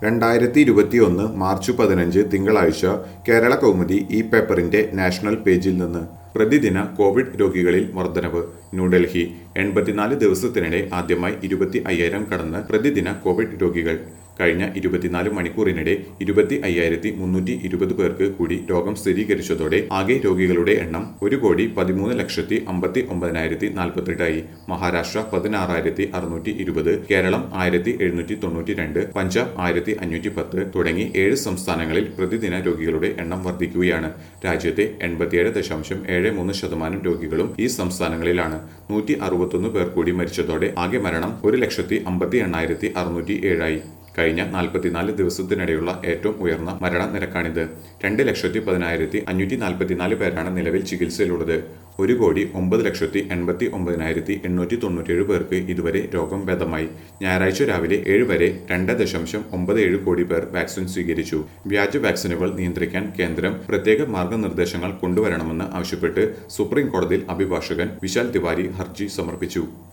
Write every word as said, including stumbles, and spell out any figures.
രണ്ടായിരത്തി ഇരുപത്തിയൊന്ന് മാർച്ച് പതിനഞ്ച് തിങ്കളാഴ്ച കേരള കൗമുദി ഈ പേപ്പറിന്റെ നാഷണൽ പേജിൽ നിന്ന് പ്രതിദിന കോവിഡ് രോഗികളിൽ വർധനവ്. ന്യൂഡൽഹി. എൺപത്തിനാല് ദിവസത്തിനിടെ ആദ്യമായി ഇരുപത്തി അയ്യായിരം കടന്ന് പ്രതിദിന കോവിഡ് രോഗികൾ. കഴിഞ്ഞ ഇരുപത്തിനാല് മണിക്കൂറിനിടെ ഇരുപത്തി അയ്യായിരത്തി മുന്നൂറ്റി ഇരുപത് പേർക്ക് കൂടി രോഗം സ്ഥിരീകരിച്ചതോടെ ആകെ രോഗികളുടെ എണ്ണം ഒരു കോടി പതിമൂന്ന് ലക്ഷത്തി അമ്പത്തി ഒമ്പതിനായിരത്തി നാൽപ്പത്തെട്ടായി. മഹാരാഷ്ട്ര പതിനാറായിരത്തി അറുന്നൂറ്റി ഇരുപത്, കേരളം ആയിരത്തി എഴുന്നൂറ്റി തൊണ്ണൂറ്റി രണ്ട്, പഞ്ചാബ് ആയിരത്തി അഞ്ഞൂറ്റി പത്ത് തുടങ്ങി ഏഴ് സംസ്ഥാനങ്ങളിൽ പ്രതിദിന രോഗികളുടെ എണ്ണം വർദ്ധിക്കുകയാണ്. രാജ്യത്തെ എൺപത്തിയേഴ് ദശാംശം ഏഴ് മൂന്ന് ശതമാനം രോഗികളും ഈ സംസ്ഥാനങ്ങളിലാണ്. നൂറ്റി അറുപത്തൊന്ന് പേർ കൂടി മരിച്ചതോടെ ആകെ മരണം ഒരു ലക്ഷത്തി അമ്പത്തി എണ്ണായിരത്തി അറുന്നൂറ്റി ഏഴായി. കഴിഞ്ഞ നാൽപ്പത്തിനാല് ദിവസത്തിനിടെയുള്ള ഏറ്റവും ഉയർന്ന മരണ നിരക്കാണിത്. രണ്ട് ലക്ഷത്തി പതിനായിരത്തി അഞ്ഞൂറ്റി നാൽപ്പത്തിനാല് പേരാണ് നിലവിൽ ചികിത്സയിലുള്ളത്. ഒരു കോടി ഒമ്പത് ലക്ഷത്തി എൺപത്തി ഒമ്പതിനായിരത്തി എണ്ണൂറ്റി തൊണ്ണൂറ്റിയേഴ് പേർക്ക് ഇതുവരെ രോഗം ഭേദമായി. ഞായറാഴ്ച രാവിലെ ഏഴ് വരെ രണ്ട് ദശാംശം ഒമ്പത് ഏഴ് കോടി പേർ വാക്സിൻ സ്വീകരിച്ചു. വ്യാജ വാക്സിനുകൾ നിയന്ത്രിക്കാൻ കേന്ദ്രം പ്രത്യേക മാർഗനിർദ്ദേശങ്ങൾ കൊണ്ടുവരണമെന്ന് ആവശ്യപ്പെട്ട് സുപ്രീം കോടതിയിൽ അഭിഭാഷകൻ വിശാൽ തിവാരി ഹർജി സമർപ്പിച്ചു.